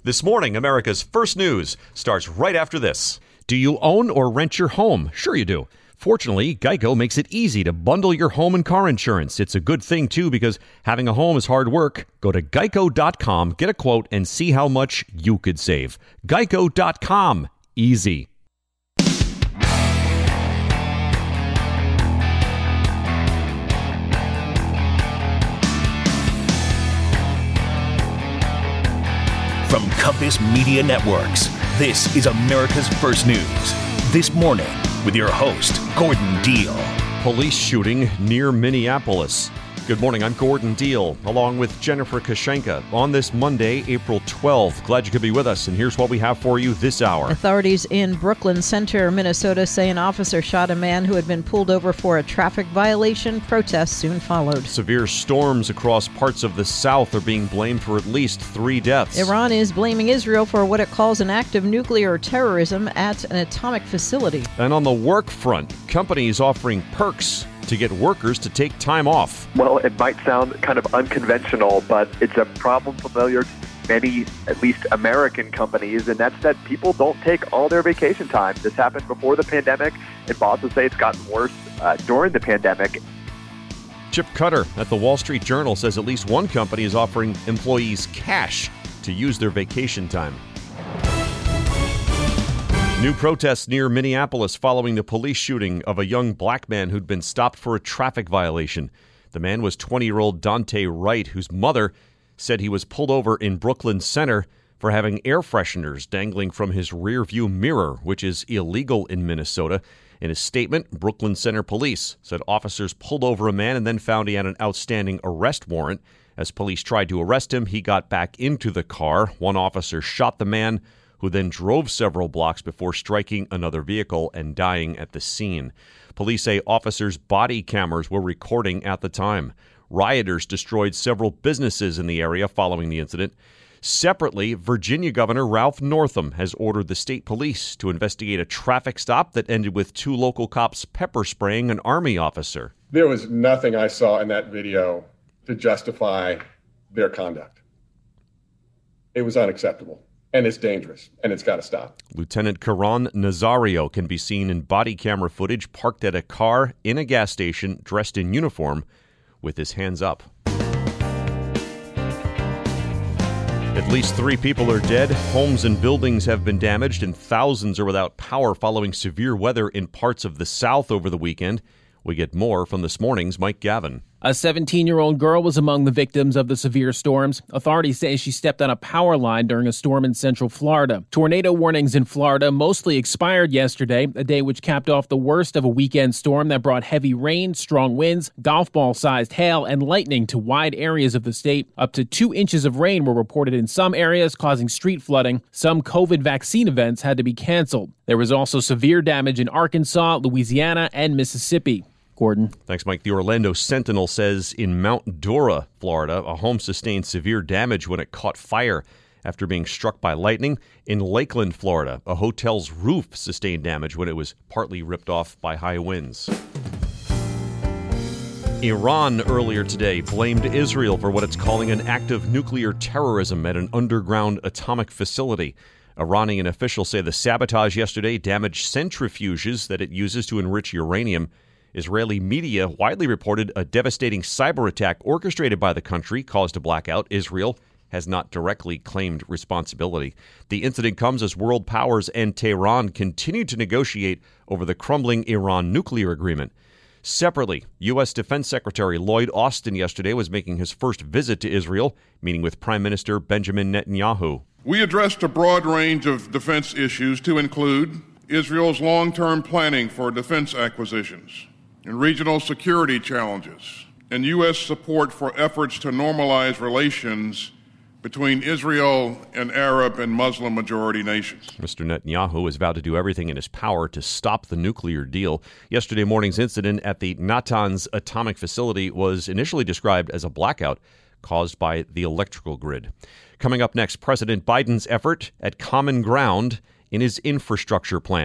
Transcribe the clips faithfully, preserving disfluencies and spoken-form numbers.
This morning, America's First News starts right after this. Do you own or rent your home? Sure you do. Fortunately, Geico makes it easy to bundle your home and car insurance. It's a good thing, too, because having a home is hard work. Go to geico dot com, get a quote, and see how much you could save. geico dot com. Easy. From Compass Media Networks, this is America's First News. This morning, with your host, Gordon Deal. Police shooting near Minneapolis. Good morning, I'm Gordon Deal, along with Jennifer Kashenka on this Monday, April twelfth. Glad you could be with us, and here's what we have for you this hour. Authorities in Brooklyn Center, Minnesota, say an officer shot a man who had been pulled over for a traffic violation. Protests soon followed. Severe storms across parts of the South are being blamed for at least three deaths. Iran is blaming Israel for what it calls an act of nuclear terrorism at an atomic facility. And on the work front, companies offering perks to get workers to take time off. Well, it might sound kind of unconventional, but it's a problem familiar to many, at least American companies, and that's that people don't take all their vacation time. This happened before the pandemic, and bosses say it's gotten worse uh, during the pandemic. Chip Cutter at the Wall Street Journal says at least one company is offering employees cash to use their vacation time. New protests near Minneapolis following the police shooting of a young black man who'd been stopped for a traffic violation. The man was twenty-year-old Dante Wright, whose mother said he was pulled over in Brooklyn Center for having air fresheners dangling from his rearview mirror, which is illegal in Minnesota. In a statement, Brooklyn Center police said officers pulled over a man and then found he had an outstanding arrest warrant. As police tried to arrest him, he got back into the car. One officer shot the man, who then drove several blocks before striking another vehicle and dying at the scene. Police say officers' body cameras were recording at the time. Rioters destroyed several businesses in the area following the incident. Separately, Virginia Governor Ralph Northam has ordered the state police to investigate a traffic stop that ended with two local cops pepper spraying an Army officer. There was nothing I saw in that video to justify their conduct. It was unacceptable. And it's dangerous, and it's got to stop. Lieutenant Karan Nazario can be seen in body camera footage parked at a car in a gas station, dressed in uniform, with his hands up. At least three people are dead, homes and buildings have been damaged, and thousands are without power following severe weather in parts of the South over the weekend. We get more from this morning's Mike Gavin. A seventeen-year-old girl was among the victims of the severe storms. Authorities say she stepped on a power line during a storm in central Florida. Tornado warnings in Florida mostly expired yesterday, a day which capped off the worst of a weekend storm that brought heavy rain, strong winds, golf ball-sized hail, and lightning to wide areas of the state. Up to two inches of rain were reported in some areas, causing street flooding. Some COVID vaccine events had to be canceled. There was also severe damage in Arkansas, Louisiana, and Mississippi. Gordon. Thanks, Mike. The Orlando Sentinel says in Mount Dora, Florida, a home sustained severe damage when it caught fire after being struck by lightning. In Lakeland, Florida, a hotel's roof sustained damage when it was partly ripped off by high winds. Iran earlier today blamed Israel for what it's calling an act of nuclear terrorism at an underground atomic facility. Iranian officials say the sabotage yesterday damaged centrifuges that it uses to enrich uranium. Israeli media widely reported a devastating cyber attack orchestrated by the country caused a blackout. Israel has not directly claimed responsibility. The incident comes as world powers and Tehran continue to negotiate over the crumbling Iran nuclear agreement. Separately, U S. Defense Secretary Lloyd Austin yesterday was making his first visit to Israel, meeting with Prime Minister Benjamin Netanyahu. We addressed a broad range of defense issues to include Israel's long-term planning for defense acquisitions and regional security challenges, and U S support for efforts to normalize relations between Israel and Arab and Muslim-majority nations. Mister Netanyahu has vowed to do everything in his power to stop the nuclear deal. Yesterday morning's incident at the Natanz atomic facility was initially described as a blackout caused by the electrical grid. Coming up next, President Biden's effort at common ground in his infrastructure plan.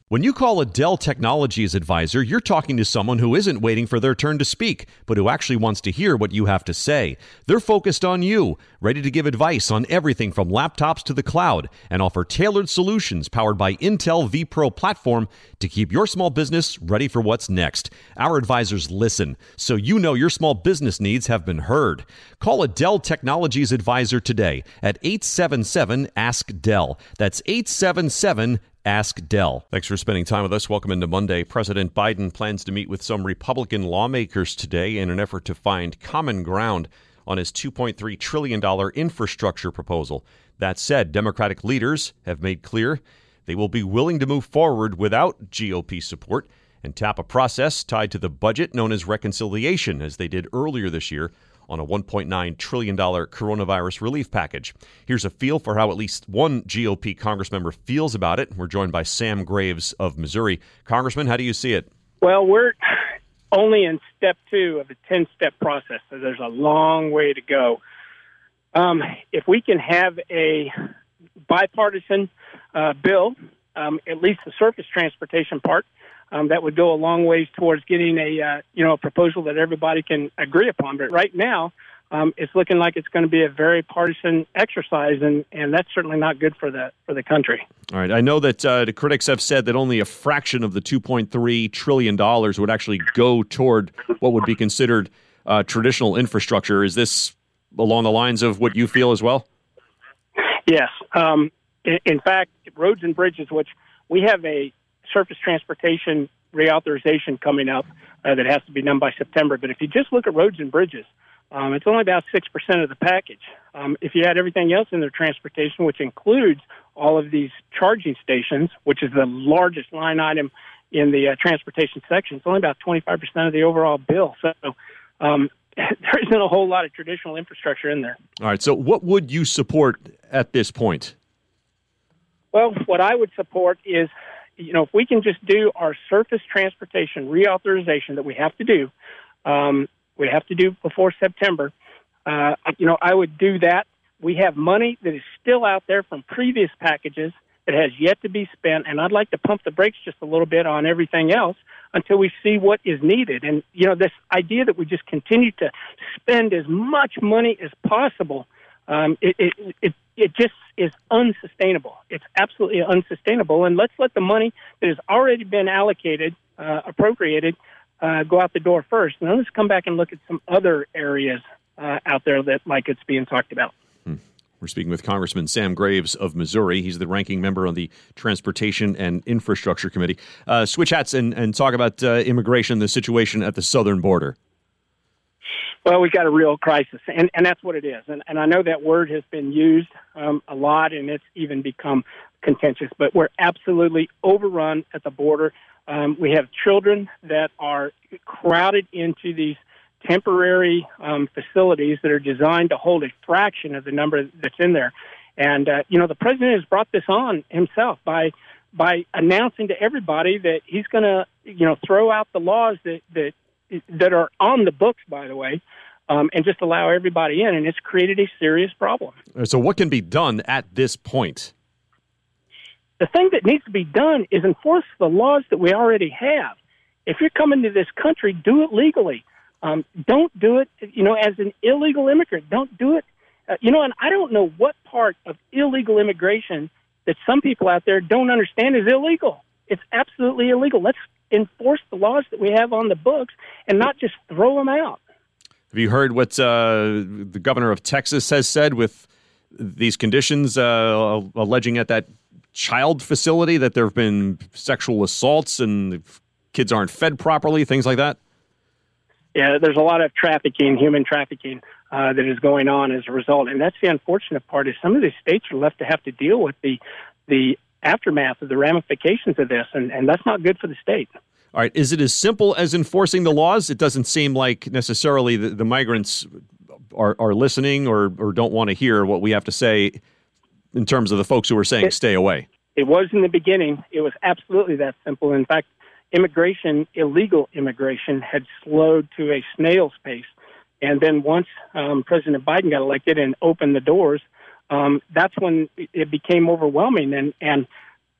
When you call a Dell Technologies advisor, you're talking to someone who isn't waiting for their turn to speak, but who actually wants to hear what you have to say. They're focused on you, ready to give advice on everything from laptops to the cloud, and offer tailored solutions powered by Intel vPro platform to keep your small business ready for what's next. Our advisors listen, so you know your small business needs have been heard. Call a Dell Technologies advisor today at eight seven seven, ask Dell. That's eight seven seven, Ask Dell. Thanks for spending time with us. Welcome into Monday. President Biden plans to meet with some Republican lawmakers today in an effort to find common ground on his two point three trillion dollars infrastructure proposal. That said, Democratic leaders have made clear they will be willing to move forward without G O P support and tap a process tied to the budget known as reconciliation, as they did earlier this year on a one point nine trillion dollars coronavirus relief package. Here's a feel for how at least one G O P congressmember feels about it. We're joined by Sam Graves of Missouri. Congressman, how do you see it? Well, we're only in step two of a ten-step process, so there's a long way to go. Um, if we can have a bipartisan uh, bill, um, at least the surface transportation part, Um, that would go a long ways towards getting a uh, you know a proposal that everybody can agree upon. But right now, um, it's looking like it's going to be a very partisan exercise, and, and that's certainly not good for the for the country. All right, I know that uh, the critics have said that only a fraction of the two point three trillion dollars would actually go toward what would be considered uh, traditional infrastructure. Is this along the lines of what you feel as well? Yes. Um, in, in fact, roads and bridges, which we have a surface transportation reauthorization coming up uh, that has to be done by September. But if you just look at roads and bridges, um, it's only about six percent of the package. Um, if you add everything else in their transportation, which includes all of these charging stations, which is the largest line item in the uh, transportation section, it's only about twenty-five percent of the overall bill. So um, there isn't a whole lot of traditional infrastructure in there. All right, so what would you support at this point? Well, what I would support is, you know, if we can just do our surface transportation reauthorization that we have to do, um, we have to do before September, uh, you know, I would do that. We have money that is still out there from previous packages that has yet to be spent, and I'd like to pump the brakes just a little bit on everything else until we see what is needed. And, you know, this idea that we just continue to spend as much money as possible, um, it, it, it It just is unsustainable. It's absolutely unsustainable. And let's let the money that has already been allocated, uh, appropriated, uh, go out the door first. And then let's come back and look at some other areas uh, out there that like it's being talked about. Hmm. We're speaking with Congressman Sam Graves of Missouri. He's the ranking member on the Transportation and Infrastructure Committee. Uh, switch hats and, and talk about uh, immigration, the situation at the southern border. Well, we've got a real crisis, and, and that's what it is. And, and I know that word has been used um, a lot, and it's even become contentious, but we're absolutely overrun at the border. Um, we have children that are crowded into these temporary um, facilities that are designed to hold a fraction of the number that's in there. And, uh, you know, the president has brought this on himself by by announcing to everybody that he's going to, you know, throw out the laws that, that that are on the books, by the way, um, and just allow everybody in, and it's created a serious problem. So what can be done at this point? The thing that needs to be done is enforce the laws that we already have. If you're coming to this country, do it legally. Um, don't do it, you know, as an illegal immigrant. Don't do it. Uh, you know, and I don't know what part of illegal immigration that some people out there don't understand is illegal. It's absolutely illegal. Let's enforce the laws that we have on the books and not just throw them out. Have you heard what uh, the governor of Texas has said with these conditions, uh, alleging at that child facility that there have been sexual assaults and kids aren't fed properly, things like that? Yeah, there's a lot of trafficking, human trafficking, uh, that is going on as a result. And that's the unfortunate part, is some of these states are left to have to deal with the the aftermath of the ramifications of this, and, and that's not good for the state. All right. Is it as simple as enforcing the laws? It doesn't seem like necessarily the, the migrants are, are listening or, or don't want to hear what we have to say in terms of the folks who are saying it, stay away. It was in the beginning. It was absolutely that simple. In fact, immigration, illegal immigration, had slowed to a snail's pace. And then once um, President Biden got elected and opened the doors, Um, that's when it became overwhelming. And, and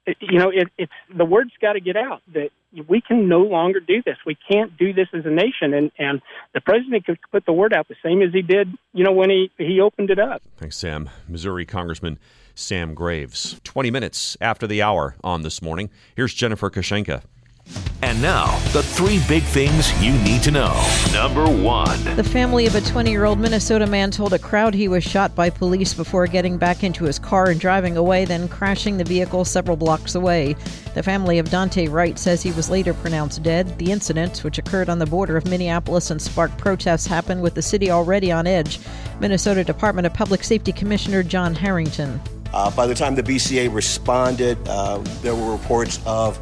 you know, it, it's the word's got to get out that we can no longer do this. We can't do this as a nation. And, and the president could put the word out the same as he did, you know, when he, he opened it up. Thanks, Sam. Missouri Congressman Sam Graves. twenty minutes after the hour on This Morning. Here's Jennifer Kashenka. And now, the three big things you need to know. Number one. The family of a twenty-year-old Minnesota man told a crowd he was shot by police before getting back into his car and driving away, then crashing the vehicle several blocks away. The family of Dante Wright says he was later pronounced dead. The incident, which occurred on the border of Minneapolis and sparked protests, happened with the city already on edge. Minnesota Department of Public Safety Commissioner John Harrington. Uh, by the time the B C A responded, uh, there were reports of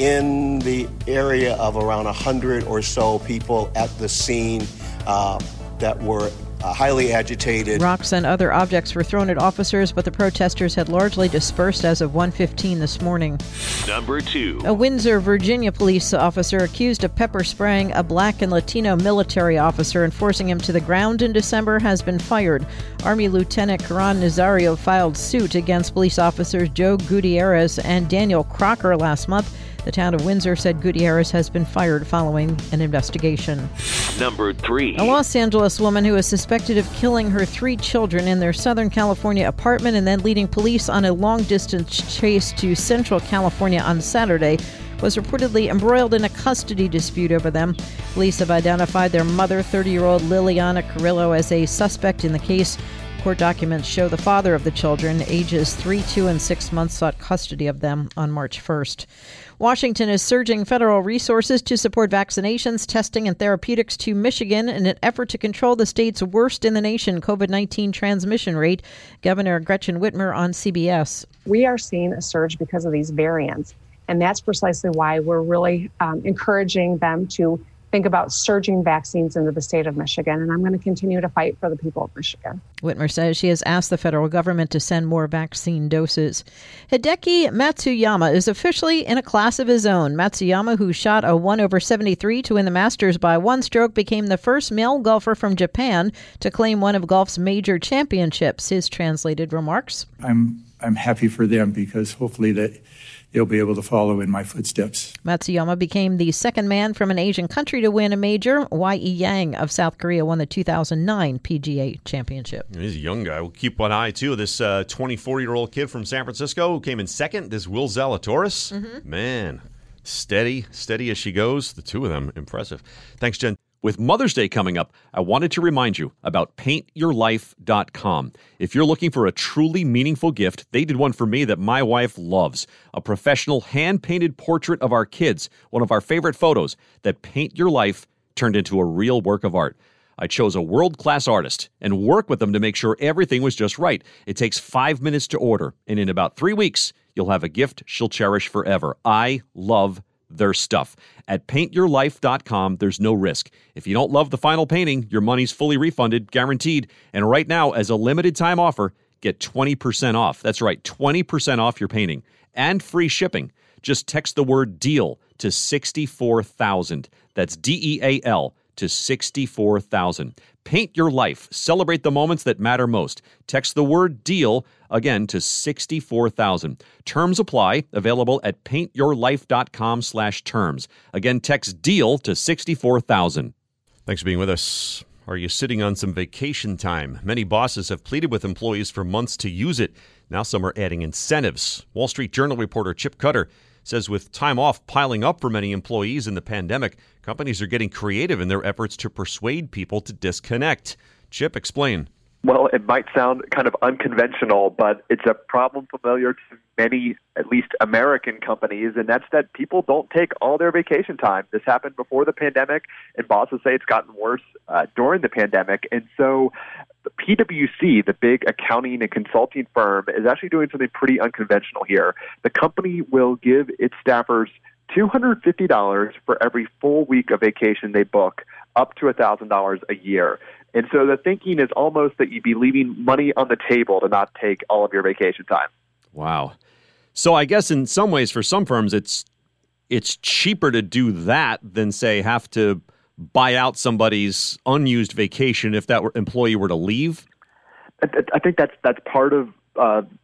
in the area of around one hundred or so people at the scene uh, that were uh, highly agitated. Rocks and other objects were thrown at officers, but the protesters had largely dispersed as of one fifteen this morning. Number two. A Windsor, Virginia police officer accused of pepper spraying a black and Latino military officer and forcing him to the ground in December has been fired. Army Lieutenant Karan Nazario filed suit against police officers Joe Gutierrez and Daniel Crocker last month. The town of Windsor said Gutierrez has been fired following an investigation. Number three. A Los Angeles woman who is suspected of killing her three children in their Southern California apartment and then leading police on a long-distance chase to Central California on Saturday was reportedly embroiled in a custody dispute over them. Police have identified their mother, thirty-year-old Liliana Carrillo, as a suspect in the case. Court documents show the father of the children, ages three, two, and six months, sought custody of them on March first. Washington is surging federal resources to support vaccinations, testing, and therapeutics to Michigan in an effort to control the state's worst in the nation COVID nineteen transmission rate. Governor Gretchen Whitmer on C B S. We are seeing a surge because of these variants, and that's precisely why we're really um, encouraging them to think about surging vaccines into the state of Michigan, and I'm going to continue to fight for the people of Michigan. Whitmer says she has asked the federal government to send more vaccine doses. Hideki Matsuyama is officially in a class of his own. Matsuyama, who shot a one over seventy-three to win the Masters by one stroke, became the first male golfer from Japan to claim one of golf's major championships. His translated remarks. I'm I'm happy for them because hopefully that they'll be able to follow in my footsteps. Matsuyama became the second man from an Asian country to win a major. Y E Yang of South Korea won the two thousand nine P G A Championship. He's a young guy. We'll keep one eye, too. This uh, twenty-four-year-old kid from San Francisco who came in second, this Will Zalatoris. Mm-hmm. Man, steady, steady as she goes. The two of them, impressive. Thanks, Jen. With Mother's Day coming up, I wanted to remind you about paint your life dot com. If you're looking for a truly meaningful gift, they did one for me that my wife loves. A professional hand-painted portrait of our kids, one of our favorite photos, that Paint Your Life turned into a real work of art. I chose a world-class artist and worked with them to make sure everything was just right. It takes five minutes to order, and in about three weeks, you'll have a gift she'll cherish forever. I love their stuff. At paint your life dot com, there's no risk. If you don't love the final painting, your money's fully refunded, guaranteed. And right now, as a limited time offer, get twenty percent off. That's right, twenty percent off your painting and free shipping. Just text the word DEAL to sixty-four thousand. That's D E A L to sixty-four thousand. Paint your life. Celebrate the moments that matter most. Text the word DEAL again to sixty-four thousand. Terms apply. Available at paint your life dot com slash terms. Again, text DEAL to sixty-four thousand. Thanks for being with us. Are you sitting on some vacation time? Many bosses have pleaded with employees for months to use it. Now some are adding incentives. Wall Street Journal reporter Chip Cutter says with time off piling up for many employees in the pandemic, companies are getting creative in their efforts to persuade people to disconnect. Chip, explain. Well, it might sound kind of unconventional, but it's a problem familiar to many, at least American companies, and that's that people don't take all their vacation time. This happened before the pandemic, and bosses say it's gotten worse uh, during the pandemic. And so the P W C, the big accounting and consulting firm, is actually doing something pretty unconventional here. The company will give its staffers two hundred fifty dollars for every full week of vacation they book, up to one thousand dollars a year. And so the thinking is almost that you'd be leaving money on the table to not take all of your vacation time. Wow. So I guess in some ways, for some firms, it's it's cheaper to do that than, say, have to buy out somebody's unused vacation if that were, employee were to leave? I, I think that's that's part of uh,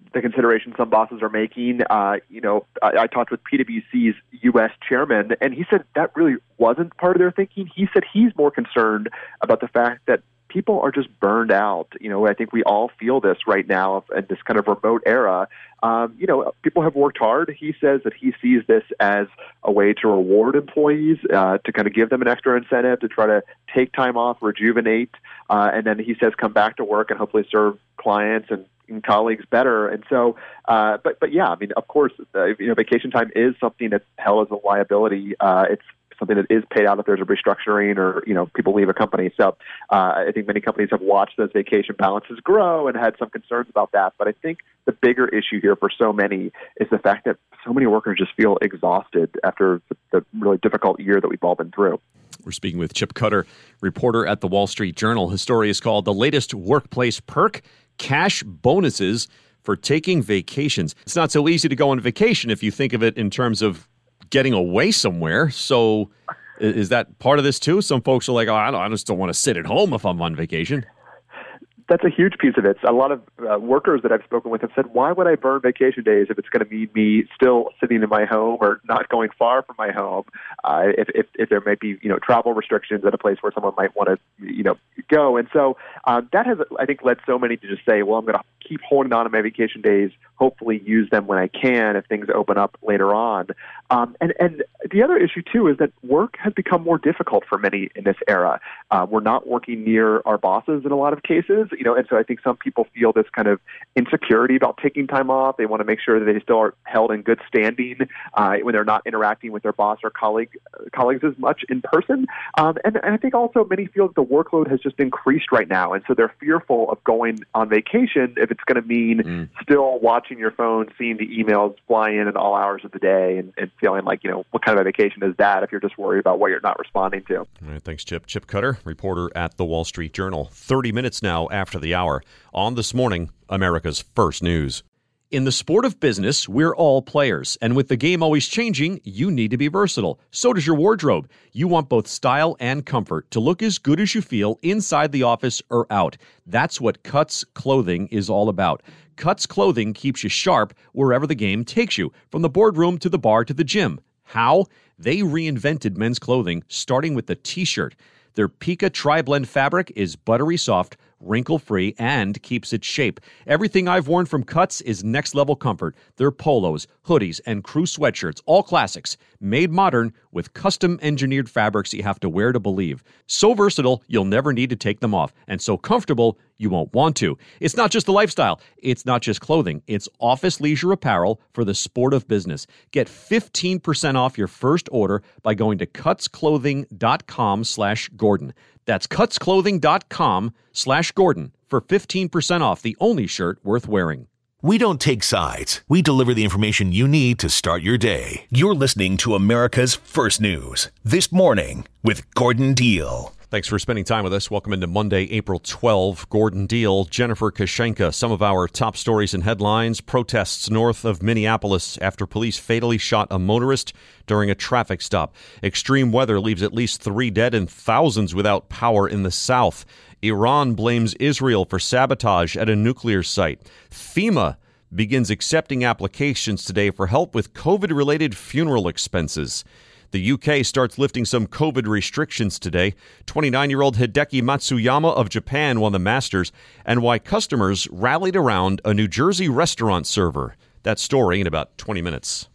the consideration some bosses are making. Uh, you know, I, I talked with P W C's U S chairman, and he said that really wasn't part of their thinking. He said he's more concerned about the fact that people are just burned out. You know, I think we all feel this right now in this kind of remote era. Um, you know, people have worked hard. He says that he sees this as a way to reward employees, uh, to kind of give them an extra incentive to try to take time off, rejuvenate, uh, and then he says come back to work and hopefully serve clients and, and colleagues better. And so, uh, but but yeah, I mean, of course, uh, you know, vacation time is something that's held as a liability. Uh, it's something that is paid out if there's a restructuring or, you know, people leave a company. So uh, I think many companies have watched those vacation balances grow and had some concerns about that. But I think the bigger issue here for so many is the fact that so many workers just feel exhausted after the, the really difficult year that we've all been through. We're speaking with Chip Cutter, reporter at the Wall Street Journal. His story is called The Latest Workplace Perk, Cash Bonuses for Taking Vacations. It's not so easy to go on vacation if you think of it in terms of getting away somewhere. So is that part of this too? Some folks are like, oh, I, don't, I just don't want to sit at home if I'm on vacation. That's a huge piece of it. A lot of uh, workers that I've spoken with have said, why would I burn vacation days if it's going to mean me still sitting in my home or not going far from my home? Uh, if, if, if there might be, you know, travel restrictions at a place where someone might want to, you know, go. And so uh, that has, I think, led so many to just say, well, I'm going to keep holding on to my vacation days, hopefully use them when I can if things open up later on. Um, and, and the other issue, too, is that work has become more difficult for many in this era. Uh, we're not working near our bosses in a lot of cases. You know, and so I think some people feel this kind of insecurity about taking time off. They want to make sure that they still are held in good standing uh, when they're not interacting with their boss or colleague colleagues as much in person. Um, and, and I think also many feel that the workload has just increased right now, and so they're fearful of going on vacation if it's going to mean mm. still watching your phone, seeing the emails fly in at all hours of the day, and, and feeling like, you know, what kind of a vacation is that if you're just worried about what you're not responding to. All right, thanks, Chip. Chip Cutter, reporter at the Wall Street Journal. thirty minutes now after the hour on This Morning, America's First News. In the sport of business, we're all players, and with the game always changing, you need to be versatile. So does your wardrobe. You want both style and comfort to look as good as you feel inside the office or out. That's what Cuts Clothing is all about. Cuts Clothing keeps you sharp wherever the game takes you, from the boardroom to the bar to the gym. How? They reinvented men's clothing, starting with the T-shirt. Their Pika Tri-Blend fabric is buttery soft, wrinkle-free, and keeps its shape. Everything I've worn from Cuts is next-level comfort. Their polos, hoodies, and crew sweatshirts, all classics, made modern with custom-engineered fabrics you have to wear to believe. So versatile, you'll never need to take them off, and so comfortable, you won't want to. It's not just a lifestyle. It's not just clothing. It's office leisure apparel for the sport of business. Get fifteen percent off your first order by going to cutsclothing.com slash Gordon. That's cutsclothing.com slash Gordon for fifteen percent off the only shirt worth wearing. We don't take sides. We deliver the information you need to start your day. You're listening to America's First News, This Morning with Gordon Deal. Thanks for spending time with us. Welcome into Monday, April twelfth. Gordon Deal, Jennifer Kashenka. Some of our top stories and headlines. Protests north of Minneapolis after police fatally shot a motorist during a traffic stop. Extreme weather leaves at least three dead and thousands without power in the south. Iran blames Israel for sabotage at a nuclear site. FEMA begins accepting applications today for help with COVID-related funeral expenses. The U K starts lifting some COVID restrictions today. twenty-nine-year-old Hideki Matsuyama of Japan won the Masters, and why customers rallied around a New Jersey restaurant server. That story in about twenty minutes.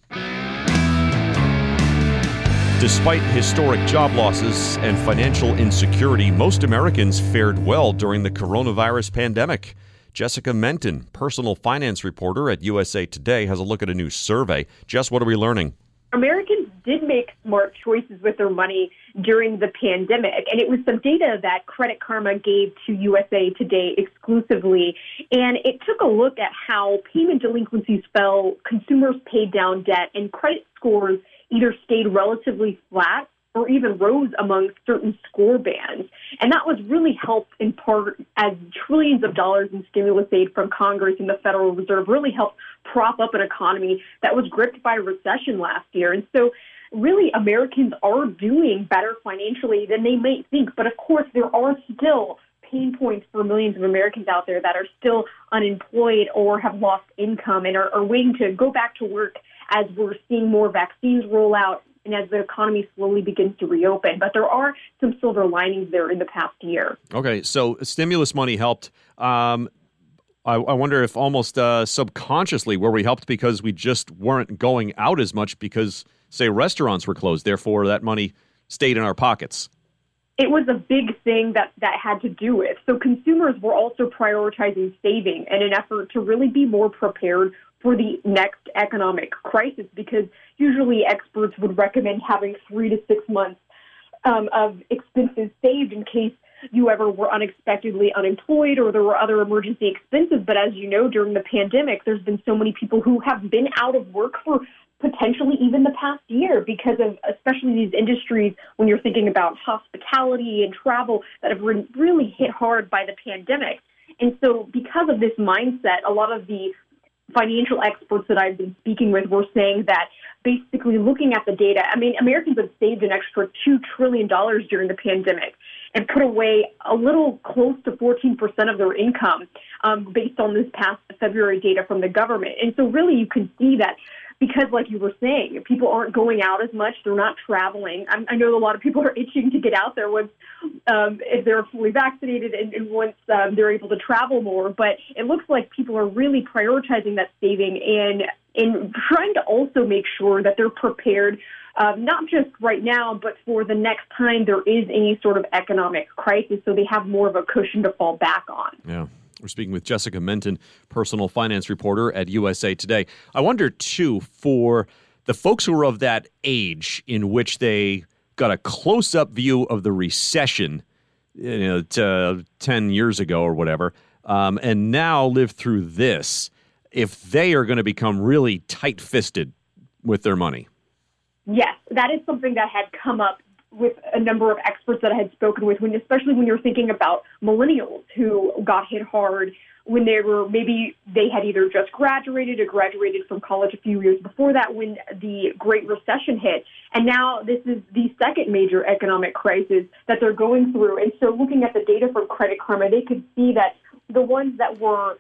Despite historic job losses and financial insecurity, most Americans fared well during the coronavirus pandemic. Jessica Menton, personal finance reporter at U S A Today, has a look at a new survey. Jess, what are we learning? Americans did make smart choices with their money during the pandemic, and it was some data that Credit Karma gave to U S A Today exclusively, and it took a look at how payment delinquencies fell, consumers paid down debt, and credit scores either stayed relatively flat or even rose among certain score bands. And that was really helped in part as trillions of dollars in stimulus aid from Congress and the Federal Reserve really helped prop up an economy that was gripped by a recession last year. And so really Americans are doing better financially than they may think. But of course, there are still pain points for millions of Americans out there that are still unemployed or have lost income and are, are waiting to go back to work as we're seeing more vaccines roll out and as the economy slowly begins to reopen. But there are some silver linings there in the past year. Okay, so stimulus money helped. Um, I, I wonder if almost uh, subconsciously were we helped because we just weren't going out as much because, say, restaurants were closed. Therefore, that money stayed in our pockets. It was a big thing that that had to do with. So consumers were also prioritizing saving in an effort to really be more prepared for the next economic crisis, because usually experts would recommend having three to six months um, of expenses saved in case you ever were unexpectedly unemployed or there were other emergency expenses. But as you know, during the pandemic, there's been so many people who have been out of work for potentially even the past year because of especially these industries, when you're thinking about hospitality and travel, that have been really hit hard by the pandemic. And so because of this mindset, a lot of the financial experts that I've been speaking with were saying that basically looking at the data, I mean, Americans have saved an extra two trillion dollars during the pandemic and put away a little close to fourteen percent of their income um, based on this past February data from the government. And so really you can see that because, like you were saying, people aren't going out as much, they're not traveling. I, I know a lot of people are itching to get out there once um, if they're fully vaccinated and, and once um, they're able to travel more. But it looks like people are really prioritizing that saving and, and trying to also make sure that they're prepared, uh, not just right now, but for the next time there is any sort of economic crisis, so they have more of a cushion to fall back on. Yeah. We're speaking with Jessica Menton, personal finance reporter at U S A Today. I wonder, too, for the folks who are of that age in which they got a close-up view of the recession, you know, to ten years ago or whatever, um, and now live through this, if they are going to become really tight-fisted with their money. Yes, that is something that had come up with a number of experts that I had spoken with, when, especially when you're thinking about millennials who got hit hard when they were, maybe they had either just graduated or graduated from college a few years before that when the Great Recession hit. And now this is the second major economic crisis that they're going through. And so looking at the data from Credit Karma, they could see that the ones that were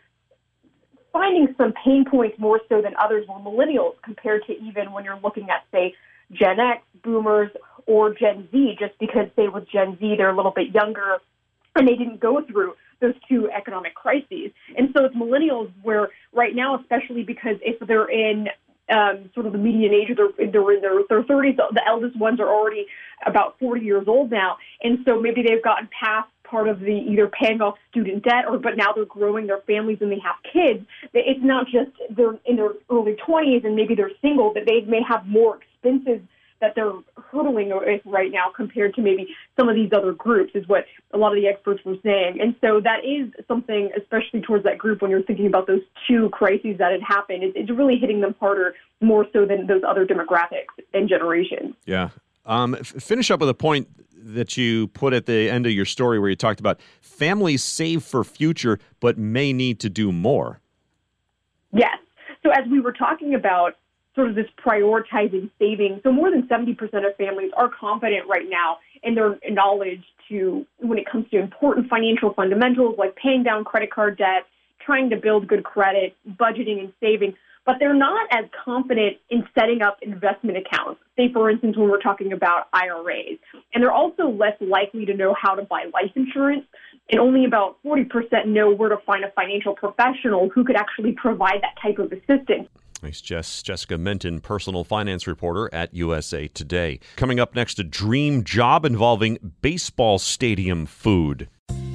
finding some pain points more so than others were millennials, compared to even when you're looking at, say, Gen X, boomers, or Gen Z, just because, say, with Gen Z, they're a little bit younger and they didn't go through those two economic crises. And so it's millennials where right now, especially because if they're in um, sort of the median age, or they're, they're in their, their thirties, the eldest ones are already about forty years old now. And so maybe they've gotten past part of the either paying off student debt, or but now they're growing their families and they have kids. It's not just they're in their early twenties and maybe they're single, but they may have more expenses that they're hurdling with right now compared to maybe some of these other groups, is what a lot of the experts were saying. And so that is something, especially towards that group, when you're thinking about those two crises that had happened, it's, it's really hitting them harder, more so than those other demographics and generations. Yeah. Um, f- finish up with a point that you put at the end of your story where you talked about families save for future but may need to do more. Yes. So as we were talking about sort of this prioritizing saving, so more than seventy percent of families are confident right now in their knowledge to when it comes to important financial fundamentals like paying down credit card debt, trying to build good credit, budgeting and saving, but they're not as confident in setting up investment accounts, say, for instance, when we're talking about I R As. And they're also less likely to know how to buy life insurance, and only about forty percent know where to find a financial professional who could actually provide that type of assistance. Thanks, Jess. Jessica Menton, personal finance reporter at U S A Today. Coming up next, a dream job involving baseball stadium food.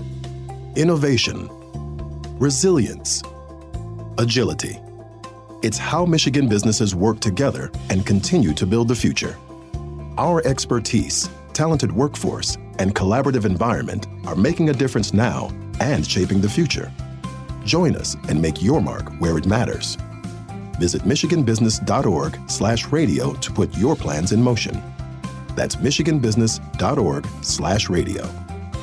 Innovation, resilience, agility. It's how Michigan businesses work together and continue to build the future. Our expertise, talented workforce, and collaborative environment are making a difference now and shaping the future. Join us and make your mark where it matters. Visit michiganbusiness.org slash radio to put your plans in motion. That's michiganbusiness.org slash radio.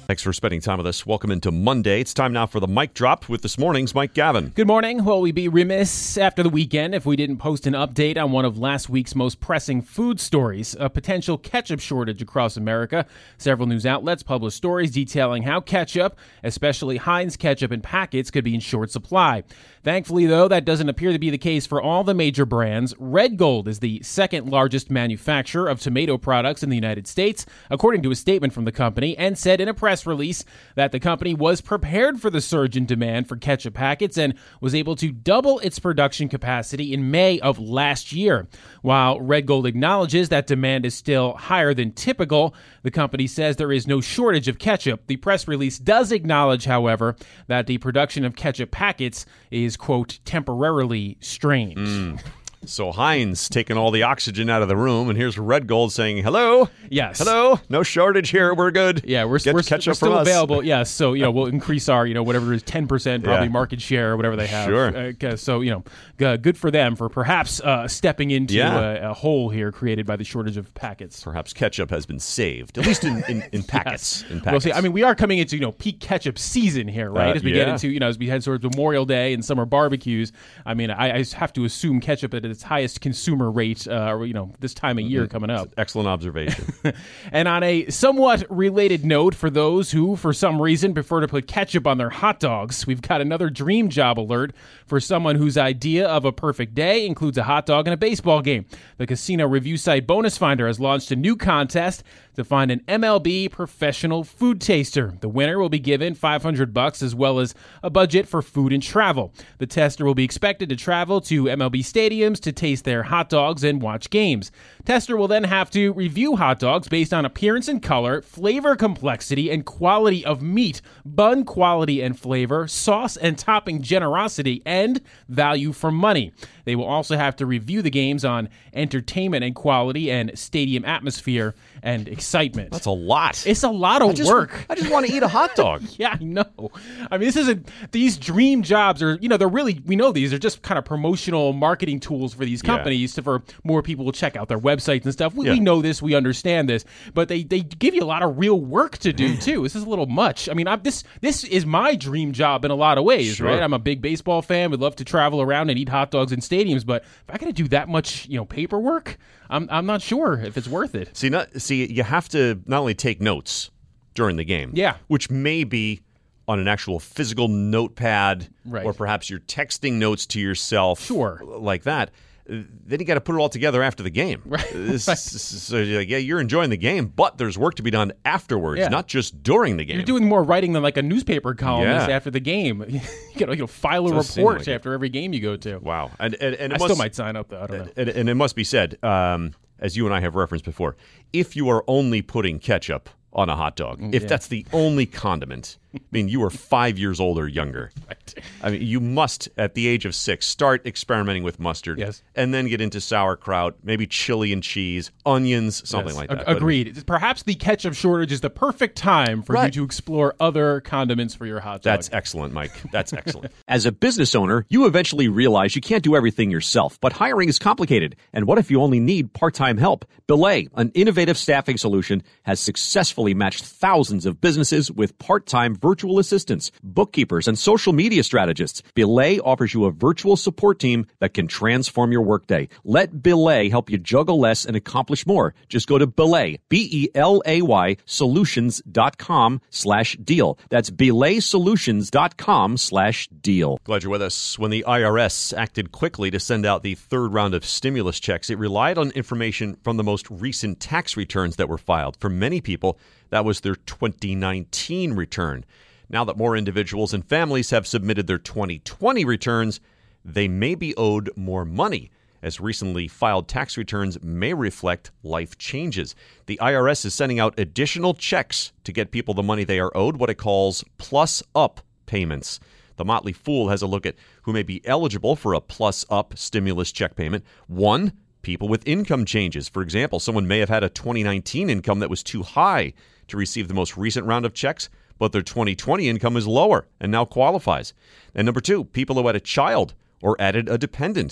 Thanks for spending time with us. Welcome into Monday. It's time now for the Mic Drop with this morning's Mike Gavin. Good morning. Well, we'd be remiss after the weekend if we didn't post an update on one of last week's most pressing food stories, a potential ketchup shortage across America. Several news outlets published stories detailing how ketchup, especially Heinz ketchup in packets, could be in short supply. Thankfully, though, that doesn't appear to be the case for all the major brands. Red Gold is the second largest manufacturer of tomato products in the United States, according to a statement from the company, and said in a press release that the company was prepared for the surge in demand for ketchup packets and was able to double its production capacity in May of last year. While Red Gold acknowledges that demand is still higher than typical, the company says there is no shortage of ketchup. The press release does acknowledge, however, that the production of ketchup packets is, quote, temporarily strained. Mm. So Heinz taking all the oxygen out of the room, and here's Red Gold saying, hello? Yes. Hello? No shortage here. We're good. Yeah, we're, Get we're, ketchup we're still from us. available. Yes, so, you know, we'll increase our, you know, whatever it is, ten percent probably Yeah. market share or whatever they have. Sure. Uh, so, you know, g- good for them for perhaps uh, stepping into Yeah. a, a hole here created by the shortage of packets. Perhaps ketchup has been saved, at least in, in, in packets. Yes. In We'll see. packets. I mean, we are coming into, you know, peak ketchup season here, right? Uh, as we get yeah. into, you know, as we head towards Memorial Day and summer barbecues. I mean, I, I have to assume ketchup at its highest consumer rate, uh, you know, this time of year Mm-hmm. coming up. Excellent observation. And on a somewhat related note, for those who, for some reason, prefer to put ketchup on their hot dogs, we've got another dream job alert for someone whose idea of a perfect day includes a hot dog and a baseball game. The casino review site Bonus Finder has launched a new contest to find an M L B professional food taster. The winner will be given five hundred bucks as well as a budget for food and travel. The tester will be expected to travel to M L B stadiums to taste their hot dogs and watch games. Tester will then have to review hot dogs based on appearance and color, flavor complexity, and quality of meat, bun quality and flavor, sauce and topping generosity, and value for money. They will also have to review the games on entertainment and quality and stadium atmosphere and excitement. That's a lot. It's a lot of I just, work. I just want to eat a hot dog. Yeah, I know. I mean, this isn't, these dream jobs are, you know, they're really, we know these are just kind of promotional marketing tools for these Yeah. companies to, for more people to check out their websites and stuff. We, Yeah. we know this, we understand this, but they, they give you a lot of real work to do too. This is a little much. I mean, I'm, this, this is my dream job in a lot of ways, Sure. right? I'm a big baseball fan, would love to travel around and eat hot dogs in stadiums, but if I got to do that much, you know, paperwork, I'm, I'm not sure if it's worth it. See, not, see, you have to not only take notes during the game, Yeah. which may be on an actual physical notepad, Right. or perhaps you're texting notes to yourself, Sure. like that. Then you got to put it all together after the game. Right. This, Right. So you're like, yeah, you're enjoying the game, but there's work to be done afterwards, Yeah. not just during the game. You're doing more writing than like a newspaper columnist Yeah. after the game. you gotta you know, file a Does seem report like it. after every game you go to. Wow, and and, and it I must, still might sign up though. I don't know. And, and it must be said, um, as you and I have referenced before, if you are only putting ketchup on a hot dog, if Yeah. that's the only condiment, I mean, you are five years old or younger. I mean, you must, at the age of six, start experimenting with mustard. Yes. And then get into sauerkraut, maybe chili and cheese, onions, something Yes. like Ag- that. But- Agreed. Perhaps the ketchup shortage is the perfect time for Right. you to explore other condiments for your hot dog. That's excellent, Mike. That's excellent. As a business owner, you eventually realize you can't do everything yourself, but hiring is complicated. And what if you only need part-time help? Belay, an innovative staffing solution, has successfully matched thousands of businesses with part-time virtual assistants, bookkeepers, and social media strategists. Belay offers you a virtual support team that can transform your workday. Let Belay help you juggle less and accomplish more. Just go to Belay, B E L A Y, solutions.com slash deal. That's belaysolutions.com slash deal. Glad you're with us. When the I R S acted quickly to send out the third round of stimulus checks, it relied on information from the most recent tax returns that were filed. For many people, that was their twenty nineteen return. Now that more individuals and families have submitted their twenty twenty returns, they may be owed more money, as recently filed tax returns may reflect life changes. The I R S is sending out additional checks to get people the money they are owed, what it calls plus-up payments. The Motley Fool has a look at who may be eligible for a plus-up stimulus check payment. One, people with income changes. For example, someone may have had a twenty nineteen income that was too high to receive the most recent round of checks, but their twenty twenty income is lower and now qualifies. And number two, people who had a child or added a dependent.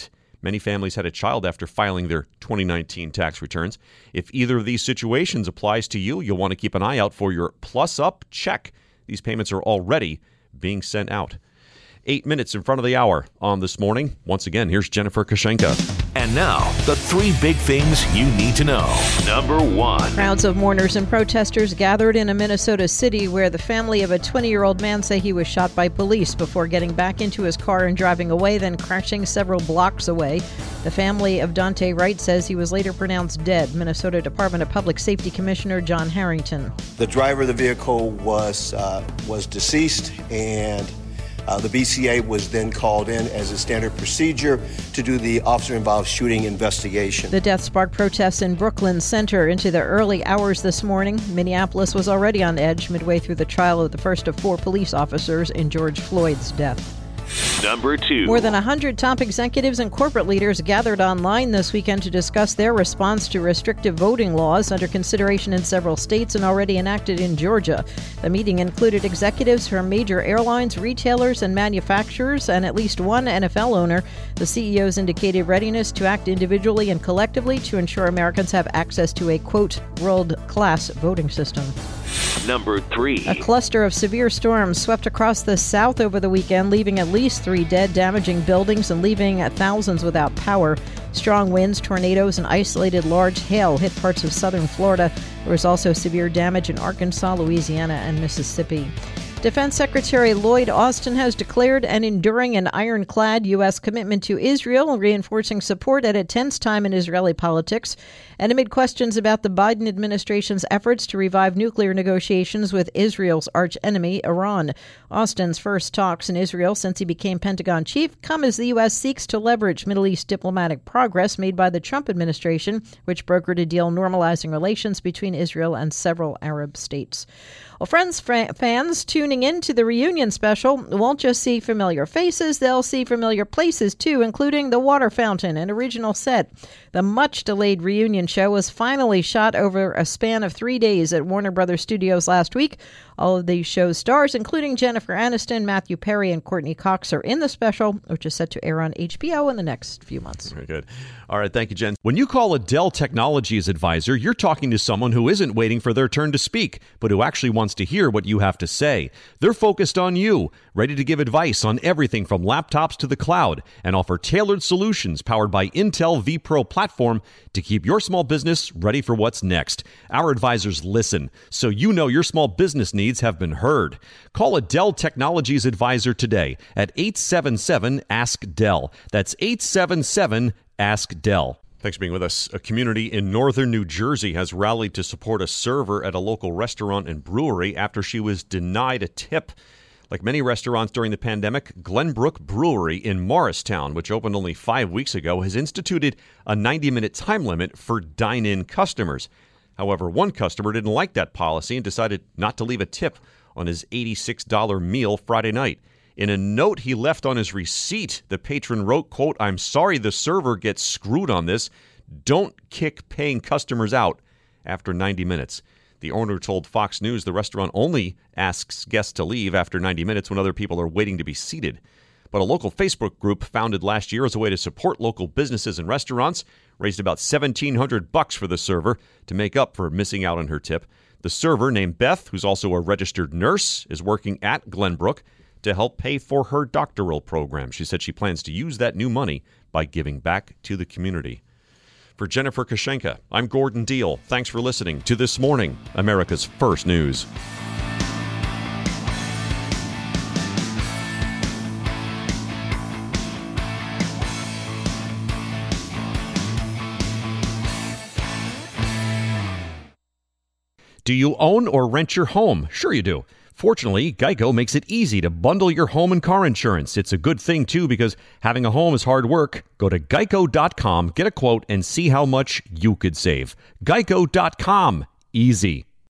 Many families had a child after filing their twenty nineteen tax returns. If either of these situations applies to you, you'll want to keep an eye out for your Plus Up check. These payments are already being sent out. Eight minutes in front of the hour on This Morning. Once again, here's Jennifer Kushenka. And now, the three big things you need to know. Number one. Crowds of mourners and protesters gathered in a Minnesota city where the family of a twenty-year-old man say he was shot by police before getting back into his car and driving away, then crashing several blocks away. The family of Dante Wright says he was later pronounced dead. Minnesota Department of Public Safety Commissioner John Harrington. The driver of the vehicle was uh, was deceased, and Uh, the B C A was then called in as a standard procedure to do the officer-involved shooting investigation. The death sparked protests in Brooklyn Center into the early hours this morning. Minneapolis was already on edge midway through the trial of the first of four police officers in George Floyd's death. Number two. More than one hundred top executives and corporate leaders gathered online this weekend to discuss their response to restrictive voting laws under consideration in several states and already enacted in Georgia. The meeting included executives from major airlines, retailers, and manufacturers, and at least one N F L owner. The C E Os indicated readiness to act individually and collectively to ensure Americans have access to a, quote, world-class voting system. Number three. A cluster of severe storms swept across the South over the weekend, leaving at least three dead, damaging buildings, and leaving thousands without power. Strong winds, tornadoes, and isolated large hail hit parts of southern Florida. There was also severe damage in Arkansas, Louisiana, and Mississippi. Defense Secretary Lloyd Austin has declared an enduring and ironclad U S commitment to Israel, reinforcing support at a tense time in Israeli politics. And amid questions about the Biden administration's efforts to revive nuclear negotiations with Israel's archenemy, Iran. Austin's first talks in Israel since he became Pentagon chief come as the U S seeks to leverage Middle East diplomatic progress made by the Trump administration, which brokered a deal normalizing relations between Israel and several Arab states. Well, Friends fra- fans tuning in to the reunion special won't just see familiar faces, they'll see familiar places too, including the water fountain, an original set. The much-delayed reunion show was finally shot over a span of three days at Warner Brothers Studios last week. All of the show's stars, including Jennifer Aniston, Matthew Perry, and Courtney Cox, are in the special, which is set to air on H B O in the next few months. Very good. All right, thank you, Jen. When you call a Dell Technologies advisor, you're talking to someone who isn't waiting for their turn to speak, but who actually wants to hear what you have to say. They're focused on you, ready to give advice on everything from laptops to the cloud, and offer tailored solutions powered by Intel vPro platform to keep your small business ready for what's next. Our advisors listen, so you know your small business needs have been heard. Call a Dell Technologies advisor today at eight seven seven, ask Dell. That's eight seven seven, ask Dell. Thanks for being with us. A community in northern New Jersey has rallied to support a server at a local restaurant and brewery after she was denied a tip. Like many restaurants during the pandemic, Glenbrook Brewery in Morristown, which opened only five weeks ago, has instituted a ninety-minute time limit for dine-in customers. However, one customer didn't like that policy and decided not to leave a tip on his eighty-six dollars meal Friday night. In a note he left on his receipt, the patron wrote, quote, "I'm sorry the server gets screwed on this. Don't kick paying customers out after ninety minutes. The owner told Fox News the restaurant only asks guests to leave after ninety minutes when other people are waiting to be seated. But a local Facebook group founded last year as a way to support local businesses and restaurants raised about seventeen hundred bucks for the server to make up for missing out on her tip. The server, named Beth, who's also a registered nurse, is working at Glenbrook to help pay for her doctoral program. She said she plans to use that new money by giving back to the community. For Jennifer Kushenka, I'm Gordon Deal. Thanks for listening to This Morning, America's First News. Do you own or rent your home? Sure you do. Fortunately, Geico makes it easy to bundle your home and car insurance. It's a good thing, too, because having a home is hard work. Go to geico dot com, get a quote, and see how much you could save. geico dot com. Easy.